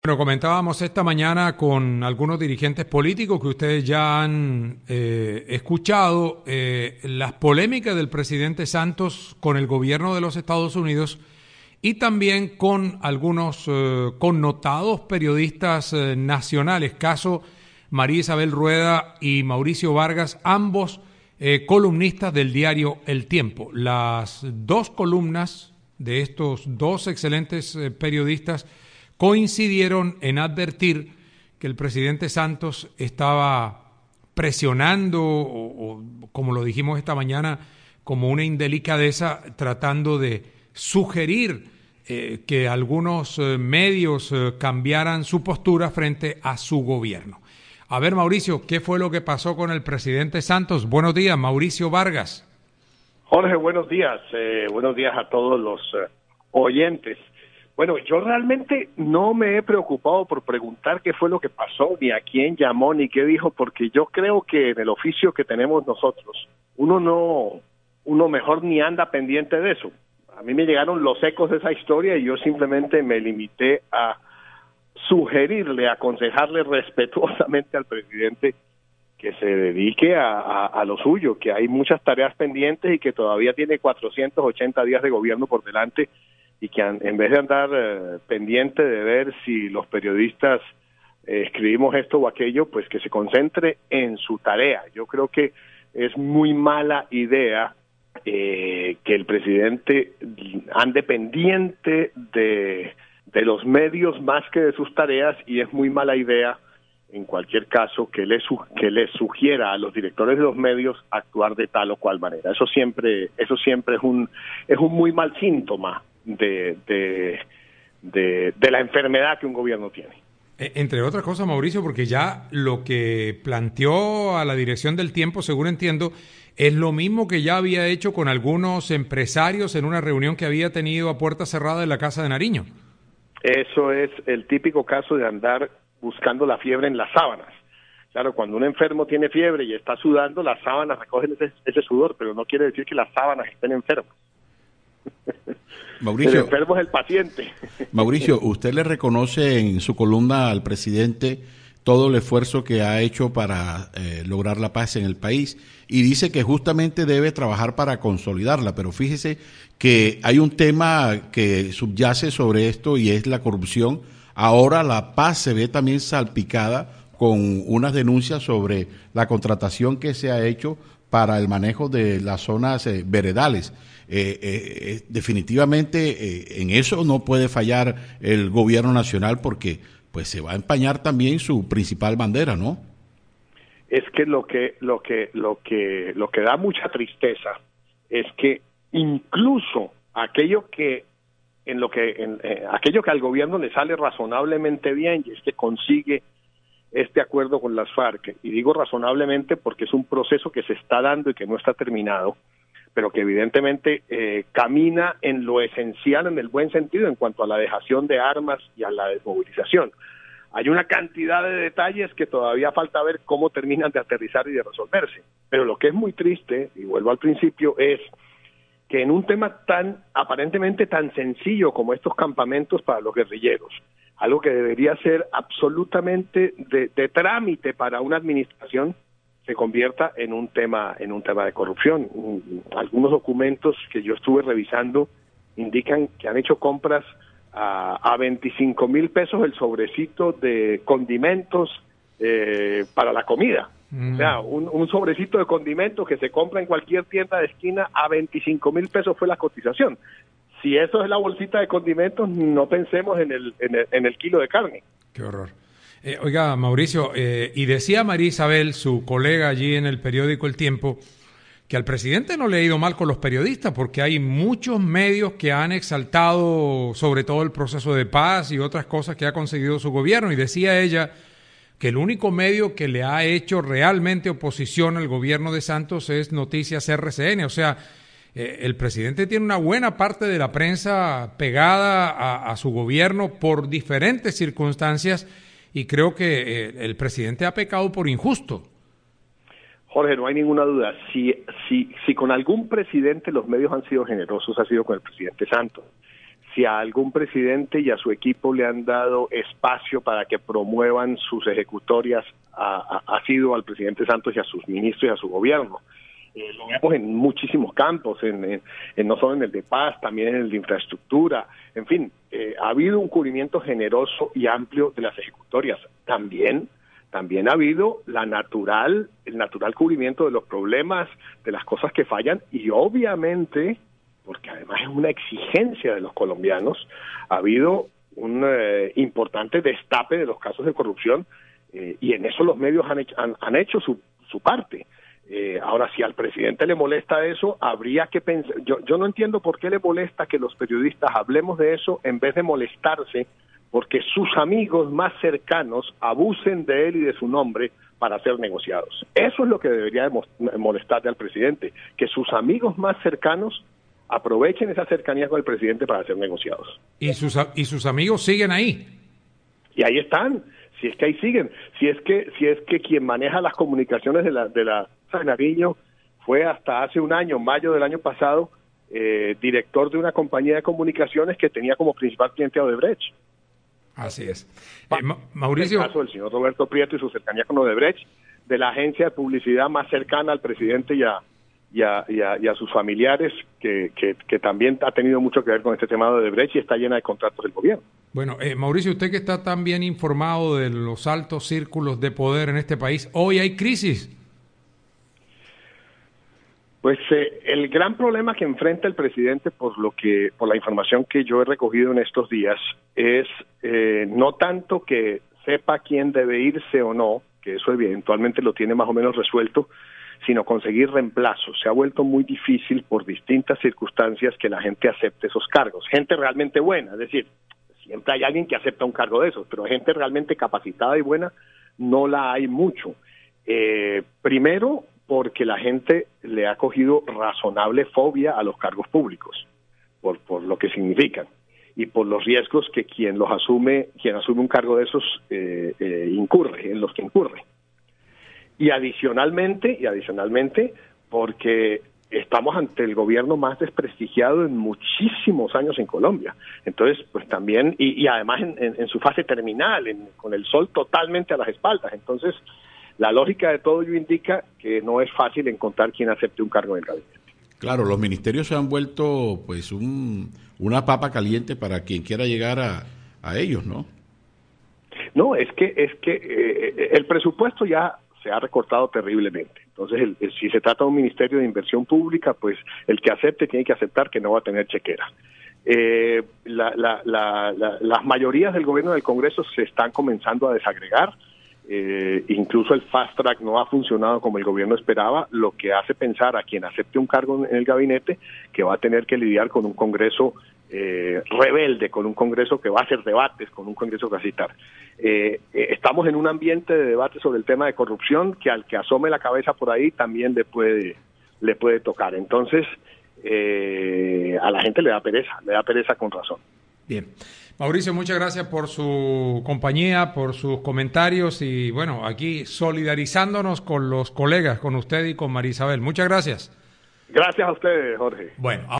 Bueno, comentábamos esta mañana con algunos dirigentes políticos que ustedes ya han escuchado las polémicas del presidente Santos con el gobierno de los Estados Unidos y también con algunos connotados periodistas nacionales, caso María Isabel Rueda y Mauricio Vargas, ambos columnistas del diario El Tiempo. Las dos columnas de estos dos excelentes periodistas coincidieron en advertir que el presidente Santos estaba presionando, o como lo dijimos esta mañana, como una indelicadeza, tratando de sugerir que algunos medios cambiaran su postura frente a su gobierno. A ver, Mauricio, ¿qué fue lo que pasó con el presidente Santos? Buenos días, Mauricio Vargas. Jorge, buenos días. Buenos días a todos los oyentes. Bueno, yo realmente no me he preocupado por preguntar qué fue lo que pasó, ni a quién llamó, ni qué dijo, porque yo creo que en el oficio que tenemos nosotros, uno mejor ni anda pendiente de eso. A mí me llegaron los ecos de esa historia y yo simplemente me limité a sugerirle, aconsejarle respetuosamente al presidente que se dedique a lo suyo, que hay muchas tareas pendientes y que todavía tiene 480 días de gobierno por delante, y que en vez de andar pendiente de ver si los periodistas escribimos esto o aquello, pues que se concentre en su tarea. Yo creo que es muy mala idea que el presidente ande pendiente de los medios más que de sus tareas, y es muy mala idea en cualquier caso que le sugiera a los directores de los medios actuar de tal o cual manera. Eso siempre es un muy mal síntoma de la enfermedad que un gobierno tiene. Entre otras cosas, Mauricio, porque ya lo que planteó a la dirección del Tiempo, según entiendo, es lo mismo que ya había hecho con algunos empresarios en una reunión que había tenido a puerta cerrada en la Casa de Nariño. Eso es el típico caso de andar buscando la fiebre en las sábanas. Claro, cuando un enfermo tiene fiebre y está sudando, las sábanas recogen ese sudor, pero no quiere decir que las sábanas estén enfermas. Mauricio, el enfermo es el paciente. Mauricio, ¿usted le reconoce en su columna al presidente todo el esfuerzo que ha hecho para lograr la paz en el país? Y dice que justamente debe trabajar para consolidarla, pero fíjese que hay un tema que subyace sobre esto y es la corrupción. Ahora la paz se ve también salpicada con unas denuncias sobre la contratación que se ha hecho para el manejo de las zonas veredales. Definitivamente en eso no puede fallar el gobierno nacional, porque pues se va a empañar también su principal bandera, ¿no? Es que lo que da mucha tristeza es que incluso aquello que al gobierno le sale razonablemente bien, y es que consigue este acuerdo con las FARC, y digo razonablemente porque es un proceso que se está dando y que no está terminado, pero que evidentemente camina en lo esencial, en el buen sentido, en cuanto a la dejación de armas y a la desmovilización. Hay una cantidad de detalles que todavía falta ver cómo terminan de aterrizar y de resolverse, pero lo que es muy triste, y vuelvo al principio, es que en un tema aparentemente tan sencillo como estos campamentos para los guerrilleros, algo que debería ser absolutamente de trámite para una administración, se convierta en un tema de corrupción. Algunos documentos que yo estuve revisando indican que han hecho compras a 25,000 pesos el sobrecito de condimentos para la comida. O sea, un sobrecito de condimentos que se compra en cualquier tienda de esquina a 25,000 pesos fue la cotización. Si eso es la bolsita de condimentos, no pensemos en el kilo de carne. Qué horror. Oiga, Mauricio, y decía María Isabel, su colega allí en el periódico El Tiempo, que al presidente no le ha ido mal con los periodistas, porque hay muchos medios que han exaltado sobre todo el proceso de paz y otras cosas que ha conseguido su gobierno, y decía ella que el único medio que le ha hecho realmente oposición al gobierno de Santos es Noticias RCN. O sea, el presidente tiene una buena parte de la prensa pegada a su gobierno por diferentes circunstancias, y creo que el presidente ha pecado por injusto. Jorge, no hay ninguna duda. Si con algún presidente los medios han sido generosos, ha sido con el presidente Santos. si a algún presidente y a su equipo le han dado espacio para que promuevan sus ejecutorias, ha sido al presidente Santos y a sus ministros y a su gobierno. Lo vemos en muchísimos campos, no solo en el de paz, también en el de infraestructura, en fin, ha habido un cubrimiento generoso y amplio de las ejecutorias. También ha habido el natural cubrimiento de los problemas, de las cosas que fallan, y obviamente, porque además es una exigencia de los colombianos, ha habido un importante destape de los casos de corrupción, y en eso los medios han hecho su parte. Ahora, si al presidente le molesta eso, habría que pensar. Yo no entiendo por qué le molesta que los periodistas hablemos de eso en vez de molestarse porque sus amigos más cercanos abusen de él y de su nombre para ser negociados. Eso es lo que debería molestarle al presidente, que sus amigos más cercanos aprovechen esa cercanía con el presidente para ser negociados. Y sus amigos siguen ahí. Y ahí están. Si es que ahí siguen, si es que quien maneja las comunicaciones de la Nariño fue hasta hace un año, mayo del año pasado, director de una compañía de comunicaciones que tenía como principal cliente a Odebrecht. Así es. Mauricio. El caso del señor Roberto Prieto y su cercanía con Odebrecht, de la agencia de publicidad más cercana al presidente y a sus familiares, que también ha tenido mucho que ver con este tema de Odebrecht y está llena de contratos del gobierno. Bueno, Mauricio, usted que está tan bien informado de los altos círculos de poder en este país, hoy hay crisis. Pues el gran problema que enfrenta el presidente, por la información que yo he recogido en estos días, es no tanto que sepa quién debe irse o no, que eso eventualmente lo tiene más o menos resuelto, sino conseguir reemplazos. Se ha vuelto muy difícil por distintas circunstancias que la gente acepte esos cargos. Gente realmente buena, es decir, siempre hay alguien que acepta un cargo de esos, pero gente realmente capacitada y buena no la hay mucho. Primero, porque la gente le ha cogido razonable fobia a los cargos públicos, por lo que significan, y por los riesgos que quien asume un cargo de esos en los que incurre. Y adicionalmente, porque estamos ante el gobierno más desprestigiado en muchísimos años en Colombia. Entonces, pues también, y además en su fase terminal, con el sol totalmente a las espaldas. Entonces, la lógica de todo ello indica que no es fácil encontrar quien acepte un cargo en el gabinete. Claro, los ministerios se han vuelto pues una papa caliente para quien quiera llegar a ellos, ¿no? No, es que el presupuesto ya se ha recortado terriblemente. Entonces, si se trata de un ministerio de inversión pública, pues el que acepte tiene que aceptar que no va a tener chequera. Las mayorías del gobierno y del Congreso se están comenzando a desagregar. Incluso el fast track no ha funcionado como el gobierno esperaba, lo que hace pensar a quien acepte un cargo en el gabinete que va a tener que lidiar con un Congreso rebelde, con un Congreso que va a hacer debates, con un Congreso que va a citar. Estamos en un ambiente de debate sobre el tema de corrupción que al que asome la cabeza por ahí también le puede tocar. Entonces, a la gente le da pereza con razón. Bien. Mauricio, muchas gracias por su compañía, por sus comentarios y bueno, aquí solidarizándonos con los colegas, con usted y con María Isabel. Muchas gracias. Gracias a ustedes, Jorge. Bueno.